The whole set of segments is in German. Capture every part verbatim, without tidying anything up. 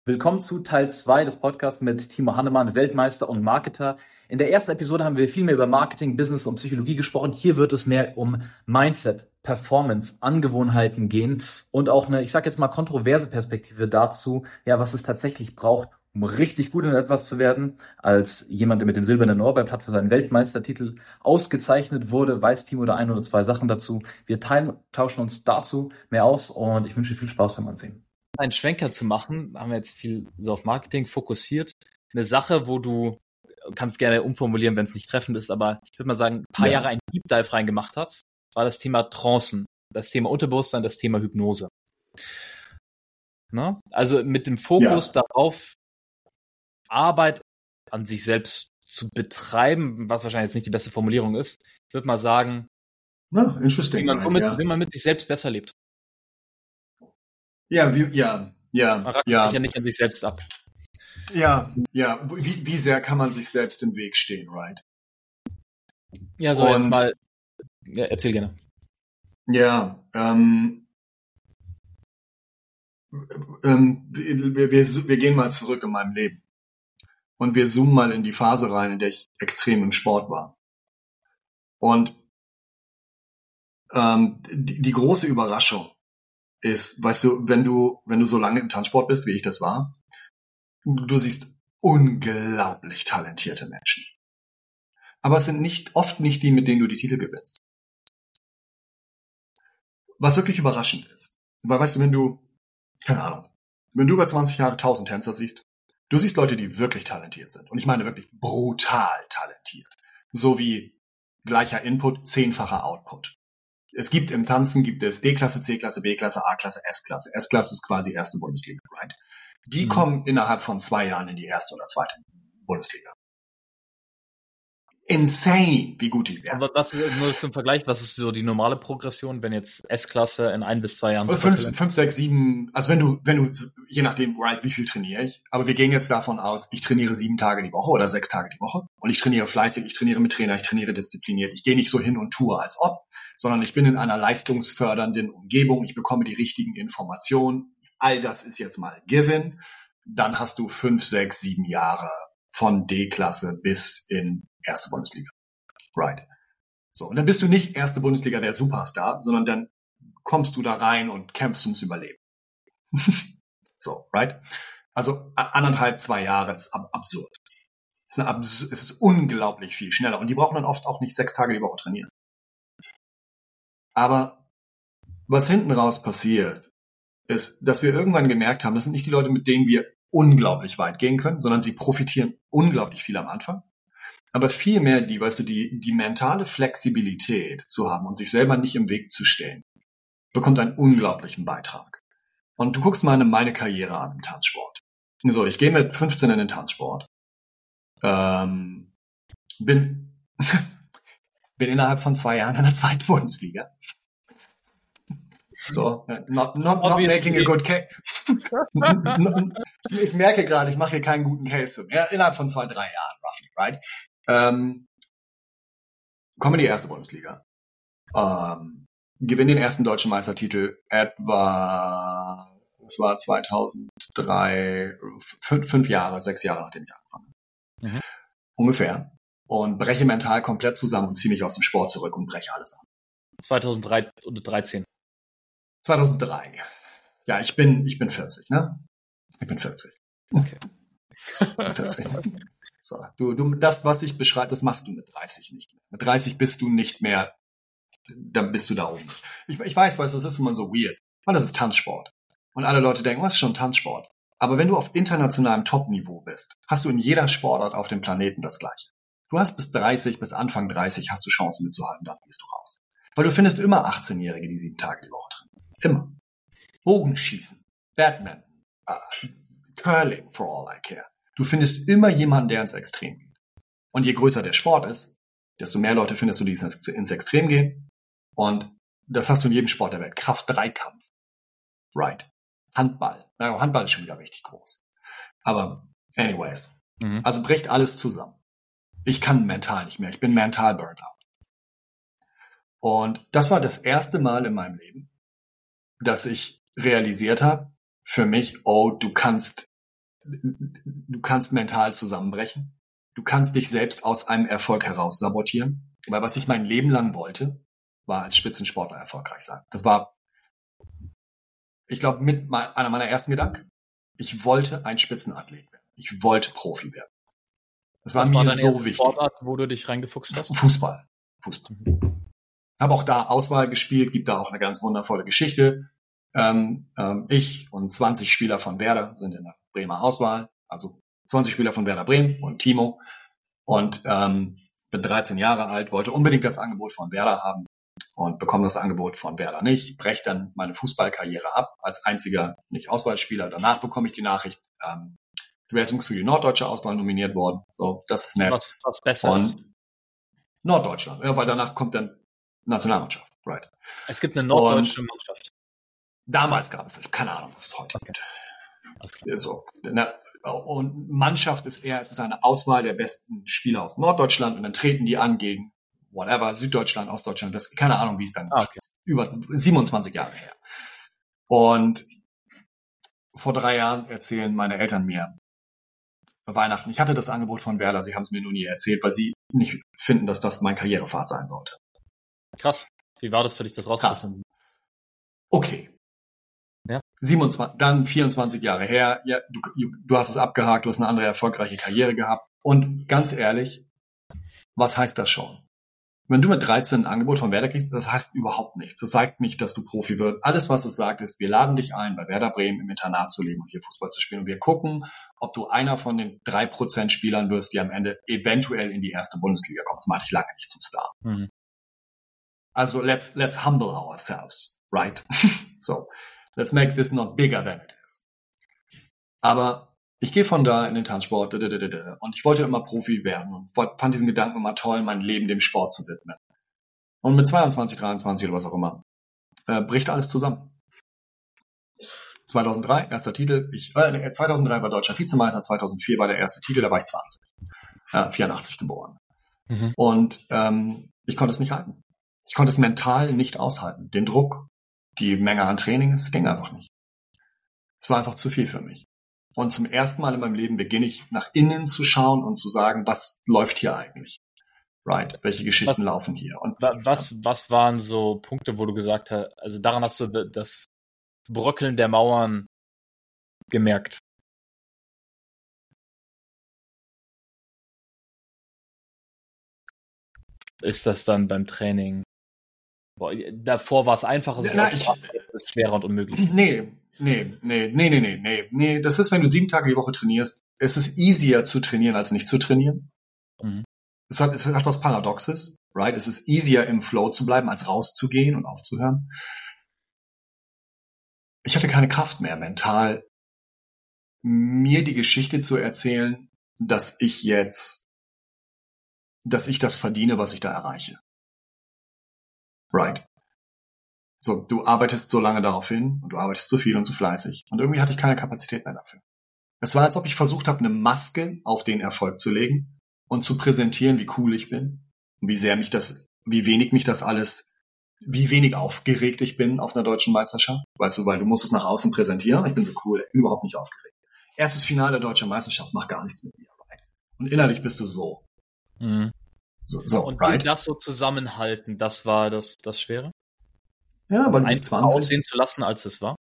Willkommen zu Teil zwei des Podcasts mit Timo Hannemann, Weltmeister und Marketer. In der ersten Episode haben wir viel mehr über Marketing, Business und Psychologie gesprochen. Hier wird es mehr um Mindset, Performance, Angewohnheiten gehen und auch eine, ich sage jetzt mal, kontroverse Perspektive dazu, ja, was es tatsächlich braucht, um richtig gut in etwas zu werden. Als jemand, der mit dem silbernen Ohrbeim hat für seinen Weltmeistertitel ausgezeichnet wurde, weiß Timo da ein oder zwei Sachen dazu. Wir teilen, tauschen uns dazu mehr aus und ich wünsche viel Spaß beim Ansehen. Einen Schwenker zu machen, haben wir jetzt viel so auf Marketing fokussiert. Eine Sache, wo du, kannst gerne umformulieren, wenn es nicht treffend ist, aber ich würde mal sagen, ein paar ja. Jahre einen Deep Dive reingemacht hast, war das Thema Trancen, das Thema Unterbewusstsein, das Thema Hypnose. Na? Also mit dem Fokus ja. darauf, Arbeit an sich selbst zu betreiben, was wahrscheinlich jetzt nicht die beste Formulierung ist, ich würde mal sagen, no, interesting, wie man, right, somit, ja. wie man mit sich selbst besser lebt. Ja, wie, ja, ja, man ragt ja. sich ja nicht an sich selbst ab. Ja, ja. Wie, wie sehr kann man sich selbst im Weg stehen, right? Ja, so Und, jetzt mal. Ja, erzähl gerne. Ja, ähm, ähm, wir, wir, wir gehen mal zurück in meinem Leben. Und wir zoomen mal in die Phase rein, in der ich extrem im Sport war. Und ähm, die, die große Überraschung ist, weißt du, wenn du, wenn du so lange im Tanzsport bist, wie ich das war, du siehst unglaublich talentierte Menschen. Aber es sind nicht, oft nicht die, mit denen du die Titel gewinnst. Was wirklich überraschend ist. Weil, weißt du, wenn du, keine Ahnung, wenn du über zwanzig Jahre tausend Tänzer siehst, du siehst Leute, die wirklich talentiert sind. Und ich meine wirklich brutal talentiert. So wie gleicher Input, zehnfacher Output. Es gibt im Tanzen, gibt es D-Klasse, C-Klasse, B-Klasse, A-Klasse, S-Klasse. S-Klasse ist quasi erste Bundesliga, right? Die mhm. kommen innerhalb von zwei Jahren in die erste oder zweite Bundesliga. Insane, wie gut die werden. Aber was ist, nur zum Vergleich, was ist so die normale Progression, wenn jetzt S-Klasse in ein bis zwei Jahren... Fünf, fünf, sechs, sieben, also wenn du, wenn du, je nachdem, right, wie viel trainiere ich, aber wir gehen jetzt davon aus, ich trainiere sieben Tage die Woche oder sechs Tage die Woche und ich trainiere fleißig, ich trainiere mit Trainer, ich trainiere diszipliniert, ich gehe nicht so hin und tue, als ob, sondern ich bin in einer leistungsfördernden Umgebung, ich bekomme die richtigen Informationen, all das ist jetzt mal given, dann hast du fünf, sechs, sieben Jahre von D-Klasse bis in erste Bundesliga. Right. So, und dann bist du nicht erste Bundesliga der Superstar, sondern dann kommst du da rein und kämpfst ums Überleben. So, right? Also anderthalb, zwei Jahre ist ab- absurd. Es ist, eine abs- es ist unglaublich viel schneller und die brauchen dann oft auch nicht sechs Tage die Woche trainieren. Aber was hinten raus passiert, ist, dass wir irgendwann gemerkt haben, das sind nicht die Leute, mit denen wir unglaublich weit gehen können, sondern sie profitieren unglaublich viel am Anfang. Aber vielmehr die, weißt du, die, die mentale Flexibilität zu haben und sich selber nicht im Weg zu stellen, bekommt einen unglaublichen Beitrag. Und du guckst mal meine Karriere an im Tanzsport. So, ich gehe mit fünfzehn in den Tanzsport. Ähm, bin, bin innerhalb von zwei Jahren in der zweiten Bundesliga. So, not, not, not making a good case. Ich merke gerade, ich mache hier keinen guten Case für mich. Ja, innerhalb von zwei, drei Jahren, roughly, right? Ähm, komme in die erste Bundesliga. Ähm, gewinne den ersten deutschen Meistertitel etwa, das war zweitausenddrei, fünf, fünf Jahre, sechs Jahre, nachdem ich angefangen habe. Mhm. Ungefähr. Und breche mental komplett zusammen und ziehe mich aus dem Sport zurück und breche alles ab. zweitausenddrei oder dreizehn zweitausenddrei. Ja, ich bin, ich bin vierzig, ne? Ich bin vierzig. Okay. vierzig. So, du, du, das, was ich beschreibe, das machst du mit dreißig nicht mehr. Mit dreißig bist du nicht mehr, dann bist du da oben nicht. Ich, ich weiß, weißt du, das ist immer so weird. Weil das ist Tanzsport. Und alle Leute denken, was ist schon Tanzsport? Aber wenn du auf internationalem Top-Niveau bist, hast du in jeder Sportart auf dem Planeten das Gleiche. Du hast bis dreißig, bis Anfang dreißig hast du Chancen mitzuhalten, dann gehst du raus. Weil du findest immer achtzehnjährige, die sieben Tage die Woche trainieren. Immer. Bogenschießen, Badminton, uh, Curling, for all I care. Du findest immer jemanden, der ins Extrem geht. Und je größer der Sport ist, desto mehr Leute findest du, die ins Extrem gehen. Und das hast du in jedem Sport der Welt. Kraft-Dreikampf. Right. Handball. Na, Handball ist schon wieder richtig groß. Aber anyways. Mhm. Also bricht alles zusammen. Ich kann mental nicht mehr. Ich bin mental burned out. Und das war das erste Mal in meinem Leben, dass ich realisiert habe, für mich, oh, du kannst du kannst mental zusammenbrechen. Du kannst dich selbst aus einem Erfolg heraus sabotieren. Weil was ich mein Leben lang wollte, war als Spitzensportler erfolgreich sein. Das war, ich glaube, mit einer meiner ersten Gedanken. Ich wollte ein Spitzenathlet werden. Ich wollte Profi werden. Das war Was mir war deine so erste wichtig. Sportart, wo du dich reingefuchst hast? Fußball. Fußball. Mhm. Habe auch da Auswahl gespielt, gibt da auch eine ganz wundervolle Geschichte. Ähm, ähm, ich und zwanzig Spieler von Werder sind in der Bremer Auswahl, also zwanzig Spieler von Werder Bremen und Timo. Und ähm, bin dreizehn Jahre alt, wollte unbedingt das Angebot von Werder haben und bekomme das Angebot von Werder nicht, breche dann meine Fußballkarriere ab als einziger Nicht-Auswahlspieler. Danach bekomme ich die Nachricht, ähm, du wärst für die norddeutsche Auswahl nominiert worden. So, das ist nett. Was, was besser ist. Und Norddeutschland, ja, weil danach kommt dann Nationalmannschaft, right? Es gibt eine norddeutsche Und Mannschaft. Damals gab es das. Keine Ahnung, was es heute Okay. gibt. So. Und Mannschaft ist eher, es ist eine Auswahl der besten Spieler aus Norddeutschland und dann treten die an gegen whatever, Süddeutschland, Ostdeutschland, West, keine Ahnung, wie es dann Ah, okay. ist. Über siebenundzwanzig Jahre her. Und vor drei Jahren erzählen meine Eltern mir bei Weihnachten, ich hatte das Angebot von Werder, sie haben es mir nur nie erzählt, weil sie nicht finden, dass das mein Karrierepfad sein sollte. Krass. Wie war das für dich, das rauszufinden? Okay. Ja. siebenundzwanzig, dann vierundzwanzig Jahre her, ja, du, du hast es abgehakt, du hast eine andere erfolgreiche Karriere gehabt. Und ganz ehrlich, was heißt das schon? Wenn du mit dreizehn ein Angebot von Werder kriegst, das heißt überhaupt nichts. Das sagt nicht, dass du Profi wirst. Alles, was es sagt, ist, wir laden dich ein, bei Werder Bremen im Internat zu leben und hier Fußball zu spielen. Und wir gucken, ob du einer von den drei Prozent Spielern wirst, die am Ende eventuell in die erste Bundesliga kommen. Das macht dich lange nicht zum Star. Mhm. Also let's, let's humble ourselves, right? So, let's make this not bigger than it is. Aber ich gehe von da in den Tanzsport und ich wollte immer Profi werden und fand diesen Gedanken immer toll, mein Leben dem Sport zu widmen. Und mit zweiundzwanzig, dreiundzwanzig oder was auch immer, äh, bricht alles zusammen. zweitausenddrei, erster Titel. Ich, äh, zweitausenddrei war deutscher Vizemeister, zweitausendvier war der erste Titel, da war ich zwanzig. Äh, vierundachtzig geboren. Mhm. Und ähm, ich konnte es nicht halten. Ich konnte es mental nicht aushalten. Den Druck, die Menge an Training, es ging einfach nicht. Es war einfach zu viel für mich. Und zum ersten Mal in meinem Leben beginne ich nach innen zu schauen und zu sagen, was läuft hier eigentlich? Right? Welche Geschichten was, laufen hier? Und was, was waren so Punkte, wo du gesagt hast, also daran hast du das Bröckeln der Mauern gemerkt? Ist das dann beim Training? Boah, davor war es einfacher, so Na, ich, ist schwerer und unmöglich. Nee, nee, nee, nee, nee, nee, nee, nee. Das ist, wenn du sieben Tage die Woche trainierst, es ist easier zu trainieren, als nicht zu trainieren. Mhm. Es hat, es hat was Paradoxes, right? Es ist easier im Flow zu bleiben, als rauszugehen und aufzuhören. Ich hatte keine Kraft mehr, mental mir die Geschichte zu erzählen, dass ich jetzt, dass ich das verdiene, was ich da erreiche. Right. So, du arbeitest so lange darauf hin und du arbeitest zu viel und zu fleißig. Und irgendwie hatte ich keine Kapazität mehr dafür. Es war, als ob ich versucht habe, eine Maske auf den Erfolg zu legen und zu präsentieren, wie cool ich bin und wie sehr mich das, wie wenig mich das alles, wie wenig aufgeregt ich bin auf einer deutschen Meisterschaft. Weißt du, weil du musst es nach außen präsentieren. Ich bin so cool, ich bin überhaupt nicht aufgeregt. Erstes Finale der deutschen Meisterschaft macht gar nichts mit mir. Right? Und innerlich bist du so. Mhm. So, so und right? das so zusammenhalten, das war das, das Schwere? Ja, aber du bist Einfacher zwanzig. aussehen zu lassen, als es war?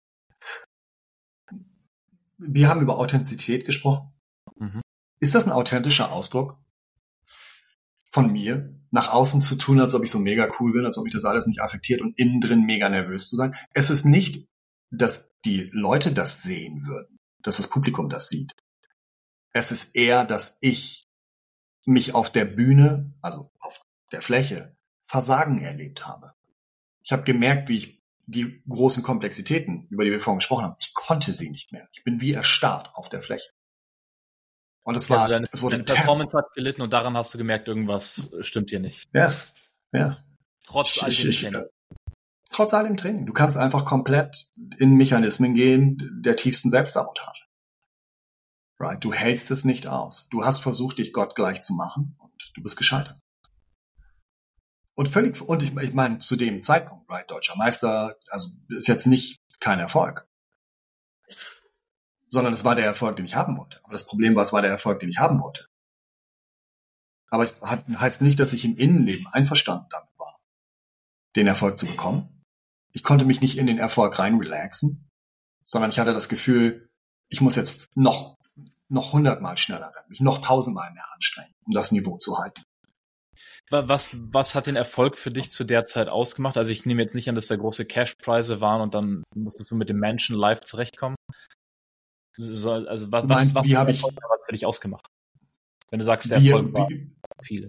Wir haben über Authentizität gesprochen. Mhm. Ist das ein authentischer Ausdruck von mir, nach außen zu tun, als ob ich so mega cool bin, als ob mich das alles nicht affektiert und innen drin mega nervös zu sein? Es ist nicht, dass die Leute das sehen würden, dass das Publikum das sieht. Es ist eher, dass ich mich auf der Bühne, also auf der Fläche, Versagen erlebt habe. Ich habe gemerkt, wie ich die großen Komplexitäten, über die wir vorhin gesprochen haben, ich konnte sie nicht mehr. Ich bin wie erstarrt auf der Fläche. Und es war, also deine, es wurde deine Performance hat gelitten und daran hast du gemerkt, irgendwas stimmt hier nicht. Ja, ja. Trotz all dem ich, Training. äh, Trotz all dem Training. Du kannst einfach komplett in Mechanismen gehen der tiefsten Selbstsabotage. Right? Du hältst es nicht aus. Du hast versucht, dich Gott gleich zu machen und du bist gescheitert. Und völlig, und ich, ich meine, zu dem Zeitpunkt, right, deutscher Meister, also ist jetzt nicht kein Erfolg. sondern es war der Erfolg, den ich haben wollte. Aber das Problem war, es war der Erfolg, den ich haben wollte. Aber es hat, heißt nicht, dass ich im Innenleben einverstanden damit war, den Erfolg zu bekommen. Ich konnte mich nicht in den Erfolg rein relaxen, sondern ich hatte das Gefühl, ich muss jetzt noch, noch hundertmal schneller rennen, mich noch tausendmal mehr anstrengen, um das Niveau zu halten. Was, was hat den Erfolg für dich zu der Zeit ausgemacht? Also ich nehme jetzt nicht an, dass da große Cashpreise waren und dann musstest du mit dem Menschen live zurechtkommen. So, also was, meinst, was, wie was habe hat ich für dich ausgemacht? Wenn du sagst, der wie, Erfolg war wie, viele.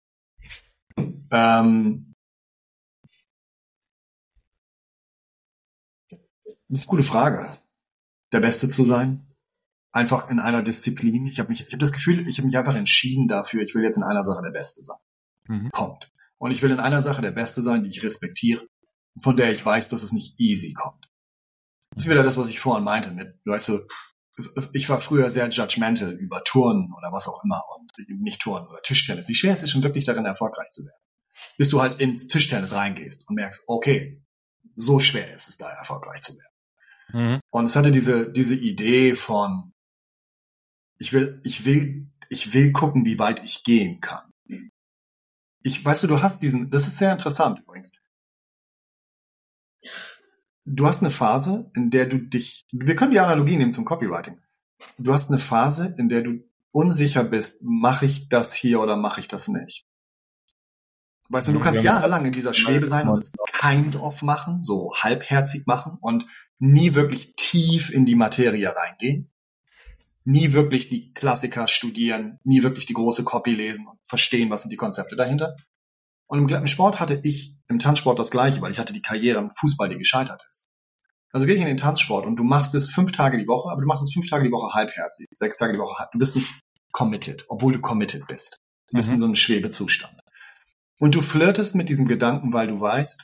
Ähm, das ist eine gute Frage. Der Beste zu sein? Einfach in einer Disziplin. Ich habe mich, ich habe das Gefühl, ich habe mich einfach entschieden dafür, ich will jetzt in einer Sache der Beste sein. Mhm. Kommt. Und ich will in einer Sache der Beste sein, die ich respektiere, von der ich weiß, dass es nicht easy kommt. Das ist wieder das, was ich vorhin meinte mit, weißt du, ich war früher sehr judgmental über Turnen oder was auch immer und nicht Turnen oder Tischtennis. Wie schwer ist es schon wirklich darin, erfolgreich zu werden? Bis du halt ins Tischtennis reingehst und merkst, okay, so schwer ist es, da erfolgreich zu werden. Mhm. Und es hatte diese, diese Idee von, ich will, ich will, ich will gucken, wie weit ich gehen kann. Ich, weißt du, du hast diesen, das ist sehr interessant übrigens. Du hast eine Phase, in der du dich, wir können die Analogie nehmen zum Copywriting. Du hast eine Phase, in der du unsicher bist, mache ich das hier oder mache ich das nicht? Weißt du, du kannst Ja, jahrelang in dieser Schwebe sein und es kind of machen, so halbherzig machen und nie wirklich tief in die Materie reingehen. Nie wirklich die Klassiker studieren, nie wirklich die große Copy lesen und verstehen, was sind die Konzepte dahinter. Und im Sport hatte ich im Tanzsport das Gleiche, weil ich hatte die Karriere im Fußball, die gescheitert ist. Also gehe ich in den Tanzsport und du machst es fünf Tage die Woche, aber du machst es fünf Tage die Woche halbherzig, sechs Tage die Woche halb. Du bist nicht committed, obwohl du committed bist. Du bist Mhm. in so einem Schwebezustand. Und du flirtest mit diesem Gedanken, weil du weißt,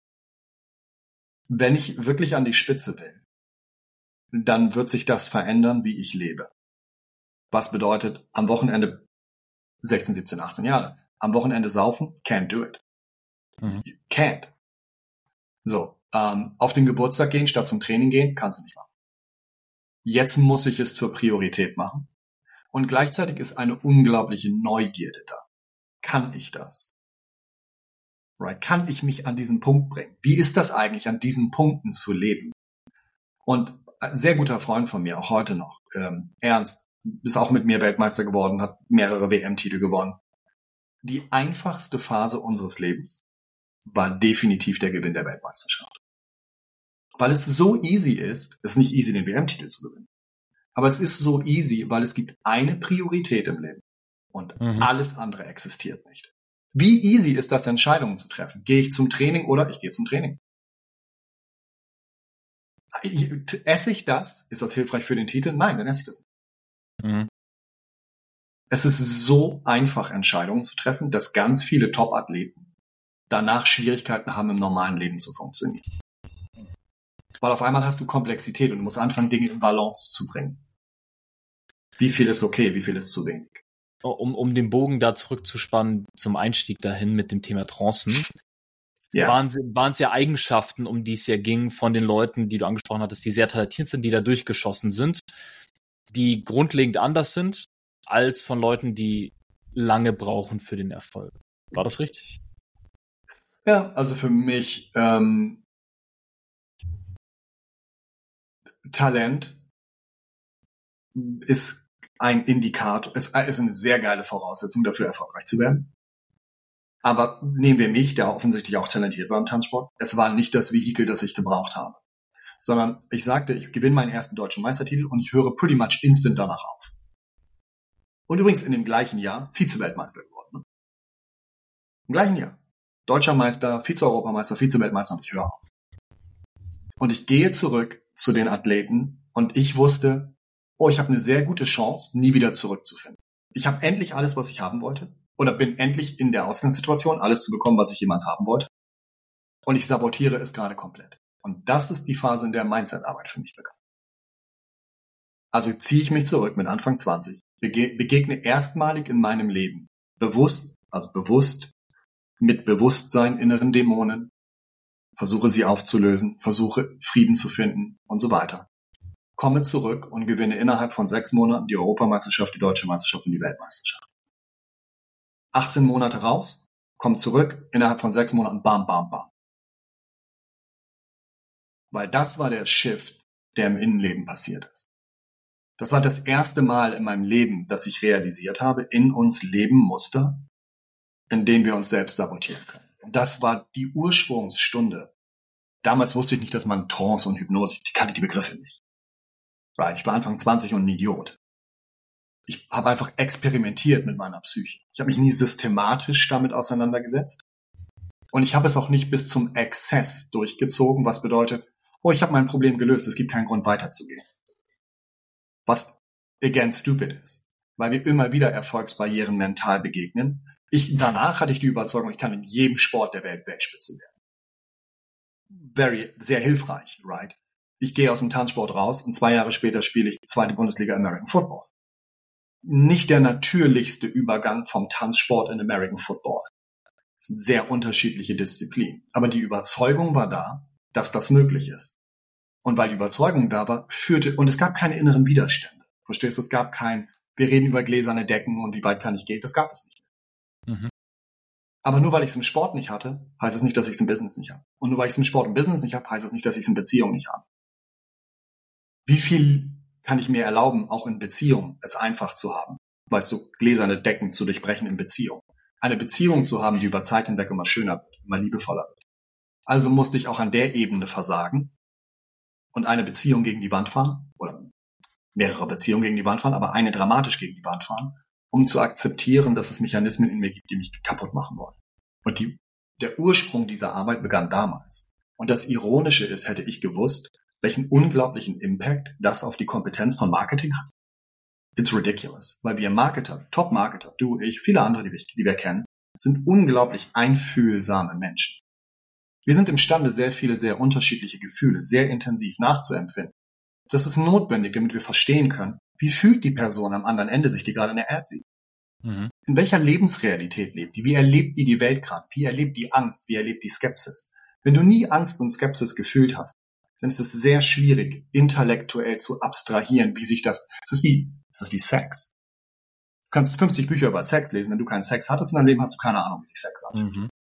wenn ich wirklich an die Spitze will, dann wird sich das verändern, wie ich lebe. Was bedeutet, am Wochenende sechzehn, siebzehn, achtzehn Jahre. Am Wochenende saufen, can't do it. Mhm. Can't. So, ähm, auf den Geburtstag gehen, statt zum Training gehen, kannst du nicht machen. Jetzt muss ich es zur Priorität machen. Und gleichzeitig ist eine unglaubliche Neugierde da. Kann ich das? Right? Kann ich mich an diesen Punkt bringen? Wie ist das eigentlich, an diesen Punkten zu leben? Und ein sehr guter Freund von mir, auch heute noch, ähm, Ernst, ist auch mit mir Weltmeister geworden, hat mehrere W M-Titel gewonnen. Die einfachste Phase unseres Lebens war definitiv der Gewinn der Weltmeisterschaft. Weil es so easy ist, es ist nicht easy, den W M-Titel zu gewinnen. Aber es ist so easy, weil es gibt eine Priorität im Leben und Mhm. alles andere existiert nicht. Wie easy ist das, Entscheidungen zu treffen? Gehe ich zum Training oder ich gehe zum Training? Ich, esse ich das? Ist das hilfreich für den Titel? Nein, dann esse ich das nicht. Mhm. Es ist so einfach, Entscheidungen zu treffen, dass ganz viele Top-Athleten danach Schwierigkeiten haben, im normalen Leben zu funktionieren. Weil auf einmal hast du Komplexität und du musst anfangen, Dinge in Balance zu bringen. Wie viel ist okay, wie viel ist zu wenig? Um, um den Bogen da zurückzuspannen zum Einstieg dahin mit dem Thema Trancen, Ja. waren, waren es ja Eigenschaften, um die es ja ging von den Leuten, die du angesprochen hattest, die sehr talentiert sind, die da durchgeschossen sind, die grundlegend anders sind als von Leuten, die lange brauchen für den Erfolg. War das richtig? Ja, also für mich ähm, Talent ist ein Indikator, ist, ist eine sehr geile Voraussetzung dafür, erfolgreich zu werden. Aber nehmen wir mich, der offensichtlich auch talentiert war im Tanzsport. Es war nicht das Vehikel, das ich gebraucht habe. Sondern ich sagte, ich gewinne meinen ersten deutschen Meistertitel und ich höre pretty much instant danach auf. Und übrigens in dem gleichen Jahr Vize-Weltmeister geworden. Ne? Im gleichen Jahr. Deutscher Meister, Vize-Europameister, Vize-Weltmeister und ich höre auf. Und ich gehe zurück zu den Athleten und ich wusste, oh, ich habe eine sehr gute Chance, nie wieder zurückzufinden. Ich habe endlich alles, was ich haben wollte. Oder bin endlich in der Ausgangssituation, alles zu bekommen, was ich jemals haben wollte. Und ich sabotiere es gerade komplett. Und das ist die Phase, in der Mindset-Arbeit für mich begann. Also ziehe ich mich zurück mit Anfang zwanzig, bege- begegne erstmalig in meinem Leben bewusst, also bewusst, mit Bewusstsein inneren Dämonen, versuche sie aufzulösen, versuche Frieden zu finden und so weiter. komme zurück und gewinne innerhalb von sechs Monaten die Europameisterschaft, die Deutsche Meisterschaft und die Weltmeisterschaft. achtzehn Monate raus, komme zurück, innerhalb von sechs Monaten bam, bam, bam. Weil das war der Shift, der im Innenleben passiert ist. Das war das erste Mal in meinem Leben, dass ich realisiert habe, in uns leben Muster, in denen wir uns selbst sabotieren können. Und das war die Ursprungsstunde. Damals wusste ich nicht, dass man Trance und Hypnose, ich kannte die Begriffe nicht. Right. Ich war Anfang zwanzig und ein Idiot. Ich habe einfach experimentiert mit meiner Psyche. Ich habe mich nie systematisch damit auseinandergesetzt. Und ich habe es auch nicht bis zum Exzess durchgezogen, was bedeutet, oh, ich habe mein Problem gelöst, es gibt keinen Grund weiterzugehen. Was again stupid ist, weil wir immer wieder Erfolgsbarrieren mental begegnen. Ich, danach hatte ich die Überzeugung, ich kann in jedem Sport der Welt Weltspitze werden. Very, sehr hilfreich, right? Ich gehe aus dem Tanzsport raus und zwei Jahre später spiele ich zweite Bundesliga American Football. Nicht der natürlichste Übergang vom Tanzsport in American Football. Das sind sehr unterschiedliche Disziplinen. Aber die Überzeugung war da, dass das möglich ist. Und weil die Überzeugung da war, führte, und es gab keine inneren Widerstände. Verstehst du? Es gab kein, wir reden über gläserne Decken und wie weit kann ich gehen. Das gab es nicht. Mhm. Aber nur weil ich es im Sport nicht hatte, heißt es nicht, dass ich es im Business nicht habe. Und nur weil ich es im Sport und Business nicht habe, heißt es nicht, dass ich es in Beziehung nicht habe. Wie viel kann ich mir erlauben, auch in Beziehung es einfach zu haben? Weißt du, gläserne Decken zu durchbrechen in Beziehung. Eine Beziehung zu haben, die über Zeit hinweg immer schöner wird, immer liebevoller wird. Also musste ich auch an der Ebene versagen und eine Beziehung gegen die Wand fahren, oder mehrere Beziehungen gegen die Wand fahren, aber eine dramatisch gegen die Wand fahren, um zu akzeptieren, dass es Mechanismen in mir gibt, die mich kaputt machen wollen. Und die, der Ursprung dieser Arbeit begann damals. Und das Ironische ist, hätte ich gewusst, welchen unglaublichen Impact das auf die Kompetenz von Marketing hat. It's ridiculous, weil wir Marketer, Top-Marketer, du, ich, viele andere, die wir, die wir kennen, sind unglaublich einfühlsame Menschen. Wir sind imstande, sehr viele, sehr unterschiedliche Gefühle sehr intensiv nachzuempfinden. Das ist notwendig, damit wir verstehen können, wie fühlt die Person am anderen Ende sich, die gerade in der Erd sieht. Mhm. In welcher Lebensrealität lebt die? Wie erlebt die die Welt gerade? Wie erlebt die Angst? Wie erlebt die Skepsis? Wenn du nie Angst und Skepsis gefühlt hast, dann ist es sehr schwierig, intellektuell zu abstrahieren, wie sich das, es ist wie, es ist wie Sex. Du kannst fünfzig Bücher über Sex lesen, wenn du keinen Sex hattest in deinem Leben, hast du keine Ahnung, wie sich Sex anfühlt. Mhm.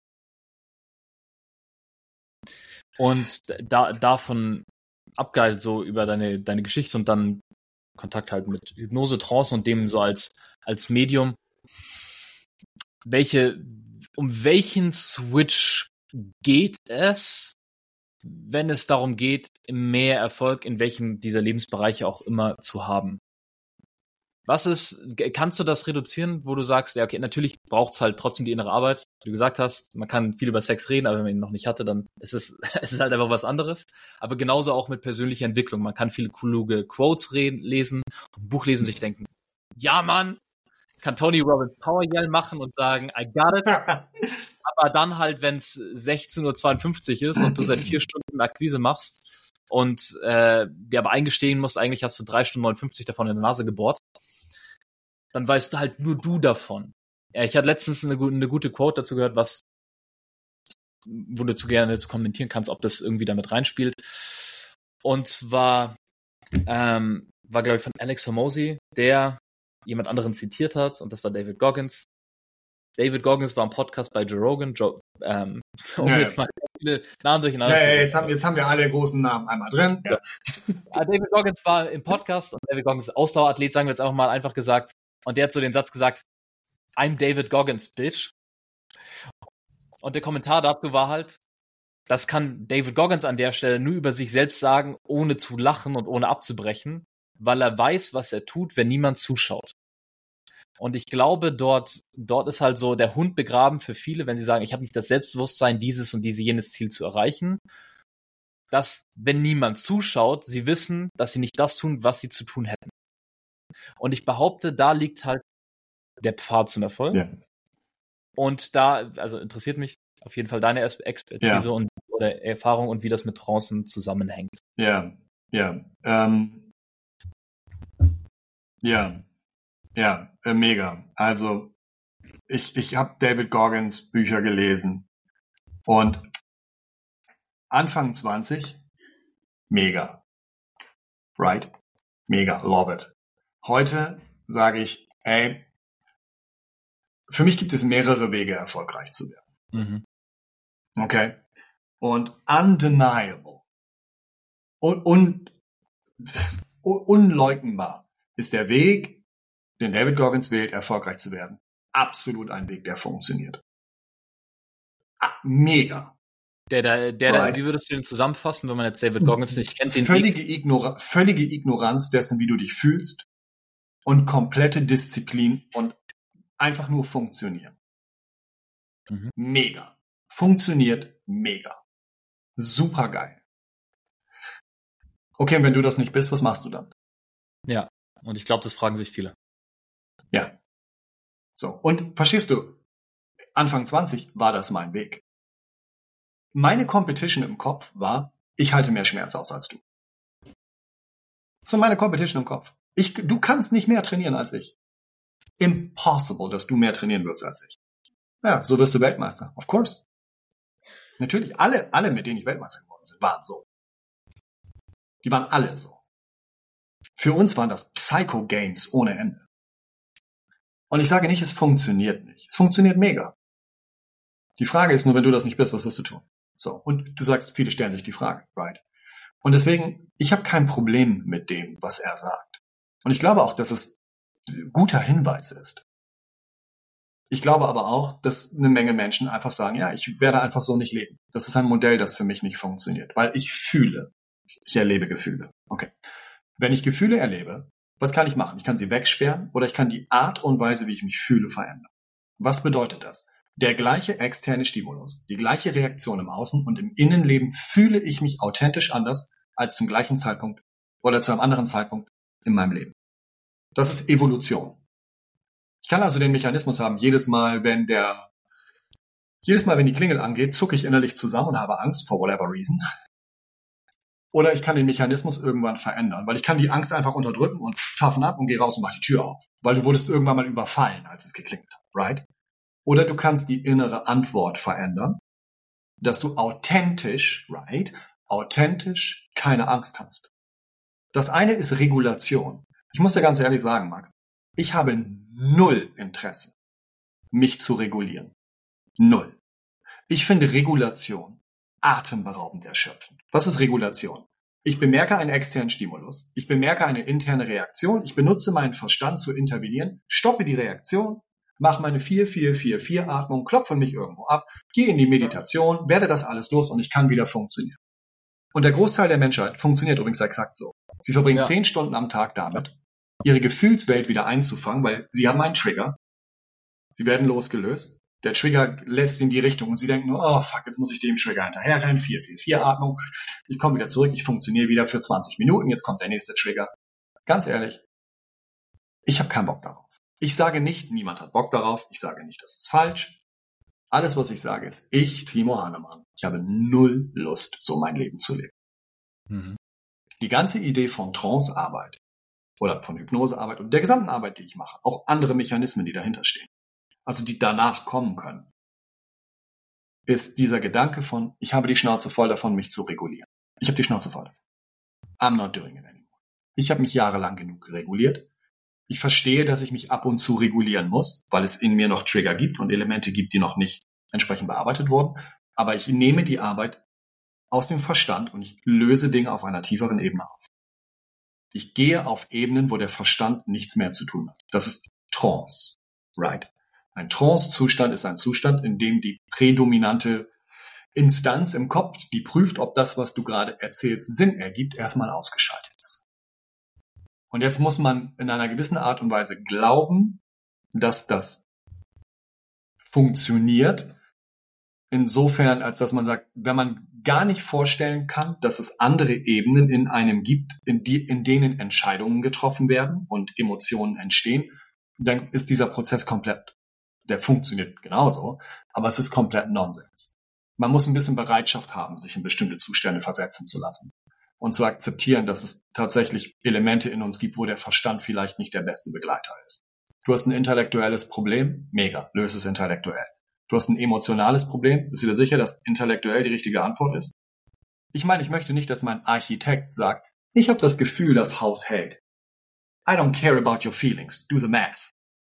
Und da, davon abgeleitet so über deine, deine Geschichte und dann Kontakt halt mit Hypnose, Trance und dem so als, als Medium. Welche, um welchen Switch geht es, wenn es darum geht, mehr Erfolg in welchem dieser Lebensbereiche auch immer zu haben? Was ist, kannst du das reduzieren, wo du sagst, ja, okay, natürlich braucht es halt trotzdem die innere Arbeit. Wie du gesagt hast, man kann viel über Sex reden, aber wenn man ihn noch nicht hatte, dann ist es, es ist halt einfach was anderes. Aber genauso auch mit persönlicher Entwicklung. Man kann viele kluge Quotes reden, lesen, ein Buch lesen, sich denken, ja, Mann, kann Tony Robbins Power Yell machen und sagen, I got it. Aber dann halt, wenn es sechzehn Uhr zweiundfünfzig ist und du seit vier Stunden Akquise machst und äh, dir aber eingestehen musst, eigentlich hast du drei Stunden neunundfünfzig davon in der Nase gebohrt, dann weißt du halt nur du davon. Ja, ich hatte letztens eine, eine gute Quote dazu gehört, was, wo du zu gerne zu kommentieren kannst, ob das irgendwie damit reinspielt. Und zwar ähm, war, glaube ich, von Alex Hormozy, der jemand anderen zitiert hat, und das war David Goggins. David Goggins war im Podcast bei Joe Rogan. Joe, ähm, um ja, jetzt mal viele Namen durcheinander ja, zu ja, jetzt, haben, jetzt haben wir alle großen Namen einmal drin. Ja. Ja. David Goggins war im Podcast und David Goggins ist Ausdauerathlet, sagen wir jetzt einfach mal einfach gesagt. Und der hat so den Satz gesagt, I'm David Goggins, bitch. Und der Kommentar dazu war halt, das kann David Goggins an der Stelle nur über sich selbst sagen, ohne zu lachen und ohne abzubrechen, weil er weiß, was er tut, wenn niemand zuschaut. Und ich glaube, dort, dort ist halt so der Hund begraben für viele, wenn sie sagen, ich habe nicht das Selbstbewusstsein, dieses und diese jenes Ziel zu erreichen, dass, wenn niemand zuschaut, sie wissen, dass sie nicht das tun, was sie zu tun hätten. Und ich behaupte, da liegt halt der Pfad zum Erfolg. Ja. Und da, also interessiert mich auf jeden Fall deine Expertise ja. und oder Erfahrung und wie das mit Trancen zusammenhängt. Ja, ja, ähm, ja, ja, äh, mega. Also ich, ich habe David Goggins Bücher gelesen und Anfang zwanzig, mega. Right? Mega, love it. Heute sage ich, ey, für mich gibt es mehrere Wege, erfolgreich zu werden. Mhm. Okay? Und undeniable, un, un, unleugnbar ist der Weg, den David Goggins wählt, erfolgreich zu werden. Absolut ein Weg, der funktioniert. Ah, mega. Der, der, der, Right. wie würdest du den zusammenfassen, wenn man jetzt David Goggins nicht kennt? Den Völlige, Ignora- völlige Ignoranz dessen, wie du dich fühlst und komplette Disziplin und einfach nur funktionieren. Mhm. Mega. Funktioniert mega. Super geil. Okay, und wenn du das nicht bist, was machst du dann? Ja, und ich glaube, das fragen sich viele. Ja. So, und verstehst du, Anfang zwanzig war das mein Weg. Meine Competition im Kopf war, ich halte mehr Schmerz aus als du. So meine Competition im Kopf. Ich, du kannst nicht mehr trainieren als ich. Impossible, dass du mehr trainieren würdest als ich. Ja, so wirst du Weltmeister. Of course. Natürlich, alle, alle, mit denen ich Weltmeister geworden bin, waren so. Die waren alle so. Für uns waren das Psycho-Games ohne Ende. Und ich sage nicht, es funktioniert nicht. Es funktioniert mega. Die Frage ist nur, wenn du das nicht bist, was wirst du tun? So, und du sagst, viele stellen sich die Frage, right? Und deswegen, ich habe kein Problem mit dem, was er sagt. Und ich glaube auch, dass es ein guter Hinweis ist. Ich glaube aber auch, dass eine Menge Menschen einfach sagen, ja, ich werde einfach so nicht leben. Das ist ein Modell, das für mich nicht funktioniert, weil ich fühle. Ich erlebe Gefühle. Okay. Wenn ich Gefühle erlebe, was kann ich machen? Ich kann sie wegsperren oder ich kann die Art und Weise, wie ich mich fühle, verändern. Was bedeutet das? Der gleiche externe Stimulus, die gleiche Reaktion im Außen und im Innenleben fühle ich mich authentisch anders als zum gleichen Zeitpunkt oder zu einem anderen Zeitpunkt in meinem Leben. Das ist Evolution. Ich kann also den Mechanismus haben, jedes Mal, wenn der, jedes Mal, wenn die Klingel angeht, zucke ich innerlich zusammen und habe Angst, for whatever reason. Oder ich kann den Mechanismus irgendwann verändern, weil ich kann die Angst einfach unterdrücken und toughen up und gehe raus und mach die Tür auf. Weil du wurdest irgendwann mal überfallen, als es geklingelt hat, right? Oder du kannst die innere Antwort verändern, dass du authentisch, right, authentisch keine Angst hast. Das eine ist Regulation. Ich muss dir ganz ehrlich sagen, Max, ich habe null Interesse, mich zu regulieren. Null. Ich finde Regulation atemberaubend erschöpfend. Was ist Regulation? Ich bemerke einen externen Stimulus, ich bemerke eine interne Reaktion, ich benutze meinen Verstand zu intervenieren, stoppe die Reaktion, mache meine vier vier vier vier Atmung, klopfe mich irgendwo ab, gehe in die Meditation, werde das alles los und ich kann wieder funktionieren. Und der Großteil der Menschheit funktioniert übrigens exakt so. Sie verbringen Ja. zehn Stunden am Tag damit, ihre Gefühlswelt wieder einzufangen, weil sie haben einen Trigger, sie werden losgelöst, der Trigger lässt in die Richtung und sie denken nur, oh fuck, jetzt muss ich dem Trigger hinterherrennen, vier vier vier Atmung, ich komme wieder zurück, ich funktioniere wieder für zwanzig Minuten, jetzt kommt der nächste Trigger. Ganz ehrlich, ich habe keinen Bock darauf. Ich sage nicht, niemand hat Bock darauf, ich sage nicht, das ist falsch. Alles, was ich sage, ist, ich, Timo Hannemann, ich habe null Lust, so mein Leben zu leben. Mhm. Die ganze Idee von Trance-Arbeit oder von Hypnosearbeit und der gesamten Arbeit, die ich mache, auch andere Mechanismen, die dahinter stehen, also die danach kommen können, ist dieser Gedanke von, ich habe die Schnauze voll davon, mich zu regulieren. Ich habe die Schnauze voll davon. I'm not doing it anymore. Ich habe mich jahrelang genug reguliert. Ich verstehe, dass ich mich ab und zu regulieren muss, weil es in mir noch Trigger gibt und Elemente gibt, die noch nicht entsprechend bearbeitet wurden. Aber ich nehme die Arbeit aus dem Verstand und ich löse Dinge auf einer tieferen Ebene auf. Ich gehe auf Ebenen, wo der Verstand nichts mehr zu tun hat. Das ist Trance, right? Ein Trance-Zustand ist ein Zustand, in dem die prädominante Instanz im Kopf, die prüft, ob das, was du gerade erzählst, Sinn ergibt, erstmal ausgeschaltet ist. Und jetzt muss man in einer gewissen Art und Weise glauben, dass das funktioniert, insofern, als dass man sagt, wenn man gar nicht vorstellen kann, dass es andere Ebenen in einem gibt, in, die, in denen Entscheidungen getroffen werden und Emotionen entstehen, dann ist dieser Prozess komplett, der funktioniert genauso, aber es ist komplett Nonsens. Man muss ein bisschen Bereitschaft haben, sich in bestimmte Zustände versetzen zu lassen und zu akzeptieren, dass es tatsächlich Elemente in uns gibt, wo der Verstand vielleicht nicht der beste Begleiter ist. Du hast ein intellektuelles Problem, mega, löse es intellektuell. Du hast ein emotionales Problem, bist du dir sicher, dass intellektuell die richtige Antwort ist? Ich meine, ich möchte nicht, dass mein Architekt sagt, Ich habe das Gefühl, das Haus hält. I don't care about your feelings. Do the math.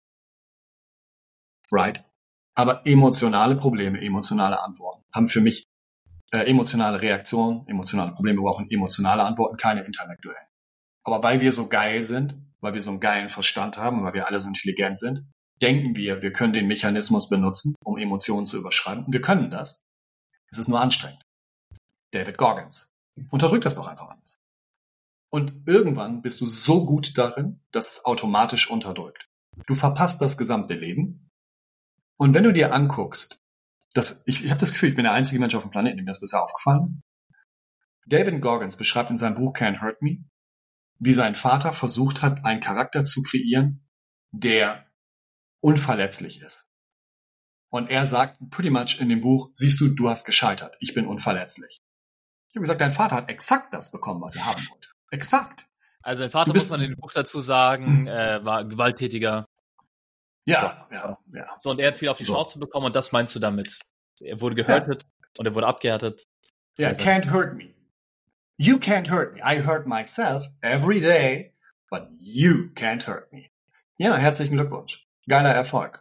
Right? Aber emotionale Probleme, emotionale Antworten haben für mich äh, emotionale Reaktionen, emotionale Probleme brauchen emotionale Antworten, keine intellektuellen. Aber weil wir so geil sind, weil wir so einen geilen Verstand haben und weil wir alle so intelligent sind, denken wir, wir können den Mechanismus benutzen, um Emotionen zu überschreiben. Und wir können das. Es ist nur anstrengend. David Goggins. Unterdrück das doch einfach anders. Und irgendwann bist du so gut darin, dass es automatisch unterdrückt. Du verpasst das gesamte Leben. Und wenn du dir anguckst, dass ich, ich habe das Gefühl, ich bin der einzige Mensch auf dem Planeten, dem das bisher aufgefallen ist. David Goggins beschreibt in seinem Buch Can't Hurt Me, wie sein Vater versucht hat, einen Charakter zu kreieren, der unverletzlich ist. Und er sagt pretty much in dem Buch, siehst du, du hast gescheitert, ich bin unverletzlich. Ich habe gesagt, dein Vater hat exakt das bekommen, was er haben wollte. Exakt. Also dein Vater, muss man in dem Buch dazu sagen, äh, war gewalttätiger. Ja, ja, ja. So, und er hat viel auf die So. Schnauze bekommen und das meinst du damit? Er wurde gehärtet ja. und er wurde abgehärtet. Ja, Also, can't hurt me. You can't hurt me. I hurt myself every day, but you can't hurt me. Ja, herzlichen Glückwunsch. Geiler Erfolg.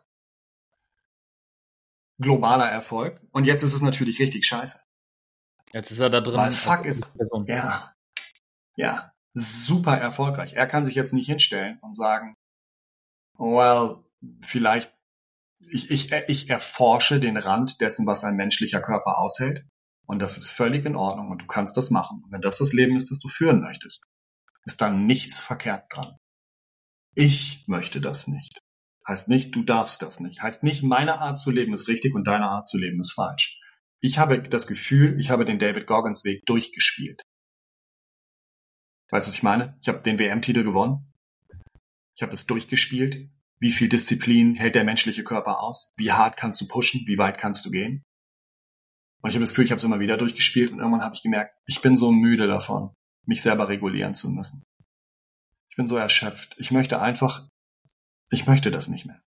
Globaler Erfolg. Und jetzt ist es natürlich richtig scheiße. Jetzt ist er da drin. Weil fuck ist, Person. ja, ja, super erfolgreich. Er kann sich jetzt nicht hinstellen und sagen, well, vielleicht, ich, ich, ich erforsche den Rand dessen, was ein menschlicher Körper aushält. Und das ist völlig in Ordnung und du kannst das machen. Und wenn das das Leben ist, das du führen möchtest, ist dann nichts verkehrt dran. Ich möchte das nicht. Heißt nicht, du darfst das nicht. Heißt nicht, meine Art zu leben ist richtig und deine Art zu leben ist falsch. Ich habe das Gefühl, ich habe den David Goggins Weg durchgespielt. Weißt du, was ich meine? Ich habe den W M-Titel gewonnen. Ich habe es durchgespielt. Wie viel Disziplin hält der menschliche Körper aus? Wie hart kannst du pushen? Wie weit kannst du gehen? Und ich habe das Gefühl, ich habe es immer wieder durchgespielt und irgendwann habe ich gemerkt, ich bin so müde davon, mich selber regulieren zu müssen. Ich bin so erschöpft. Ich möchte einfach, ich möchte das nicht mehr.